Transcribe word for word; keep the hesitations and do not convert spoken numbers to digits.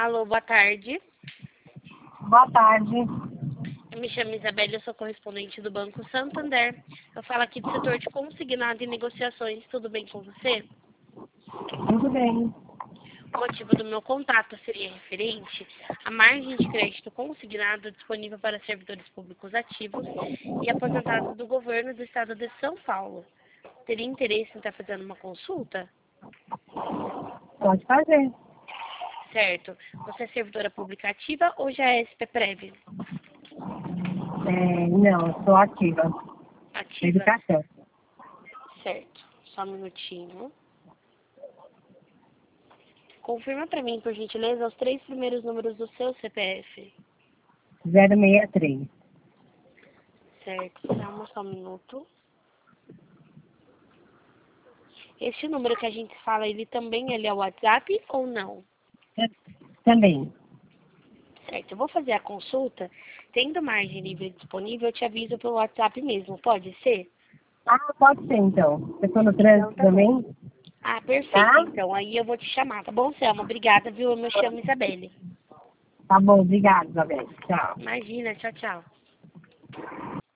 Alô, boa tarde. Boa tarde. Eu me chamo Isabelle, eu sou correspondente do Banco Santander. Eu falo aqui do setor de consignado e negociações. Tudo bem com você? Tudo bem. O motivo do meu contato seria referente à margem de crédito consignado disponível para servidores públicos ativos e aposentados do governo do estado de São Paulo. Teria interesse em estar fazendo uma consulta? Pode fazer. Certo. Você é servidora pública ativa ou já é S P Prev? É, não, sou ativa. Ativa? Educação. Certo. Só um minutinho. Confirma para mim, por gentileza, os três primeiros números do seu C P F. zero seis três. Certo. Calma só um minuto. Este número que a gente fala, ele também ele é o WhatsApp ou não? Também. Certo. Eu vou fazer a consulta. Tendo margem livre disponível, eu te aviso pelo WhatsApp mesmo. Pode ser? Ah, pode ser então. Eu estou no trânsito Então, tá bom. também. Ah, perfeito. Tá? Então, aí eu vou te chamar, tá bom, Selma? Obrigada, viu? Eu me chamo Isabelle. Tá bom, obrigada, Isabel. Tchau. Imagina. Tchau, tchau.